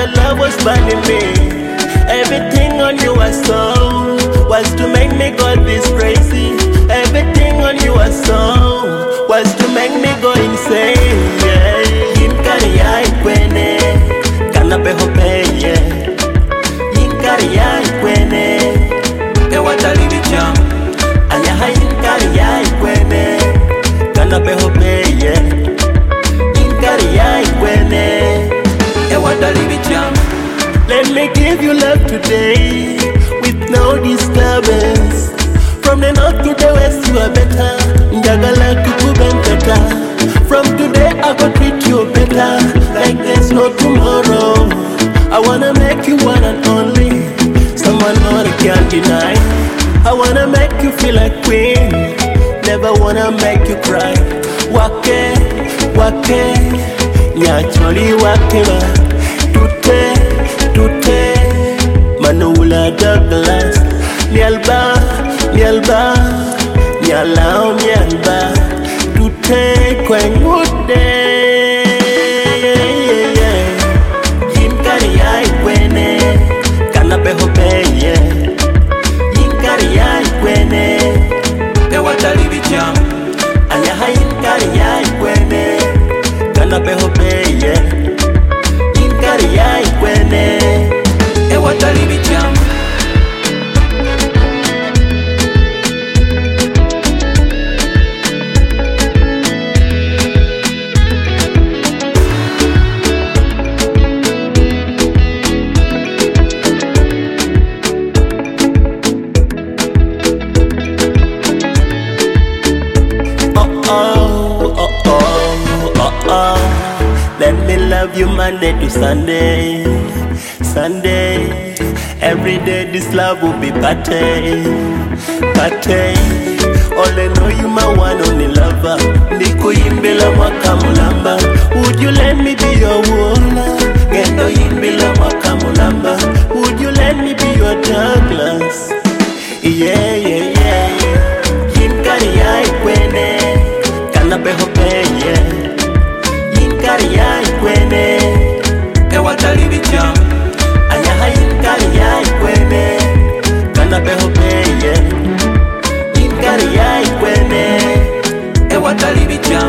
your love was burning me. Everything on you I saw was to make me go this crazy. Everything on you I saw was to make me go insane. Yeah. Yinkari ya ikwene, kanape hope yeah. Yinkari ya ikwene, ewatali bicham. Ayaha yinkari ya ikwene, kanape hope yeah. Yinkari ya ikwene, ewatali bicham. Let me give you love today, with no disturbance. From the north to the west, you are better. Njagala kukubenteka. From today, I go treat you better, like there's no tomorrow. I wanna make you one and only, someone no one can deny. I wanna make you feel like queen, never wanna make you cry. Wake, wake, nyacholi wakema. Tute, Manula Douglas, Nyalba, Nyalao, Nyalba, Tute, Kwengude. Yinkari ya ikwene, kanape hope, yeah. Yinkari ya ikwene, ewatali bicham. Ayaha yinkari ya ikwene, kanape hope, yeah. Yinkari ya ikwene, ewatali bicham. Let me love you Monday to Sunday, Sunday. Every day this love will be party, party. All I know you my one only lover. Niku yimbila mwaka mulamba. Would you let me be your woman? Gendo yimbila mwaka mulamba. Would you let me be your Douglas? Yeah, yeah, yeah. Yinkari ya ikwene, kanape hope yeah. Yinkari ya ikwene, ewatali bicham. Ayaha yinkari ya ikwene, kanape hope yeah. Yinkari ya ikwene, ewatali bicham.